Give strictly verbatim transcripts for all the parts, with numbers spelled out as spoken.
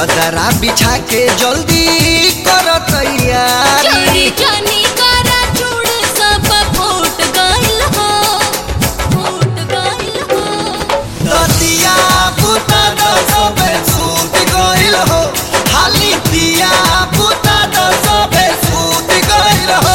चदरा बिछा के जल्दी कर तैयारी। चोरी जानी करा चूड़ सब फूट गइल हो, फूट गइल हो। दतिया पुता द सबे सूत गइल हो, हाली दिया पुता द सबे सूत गइल हो।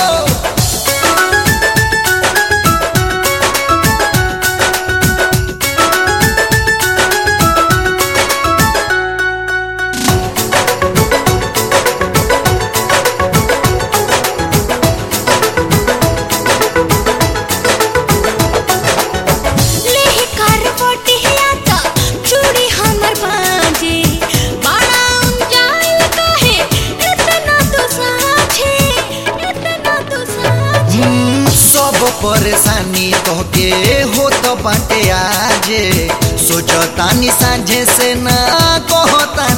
परेशानी तोहके हो तो बाटे आजे, सोचतानी साझे से ना कहता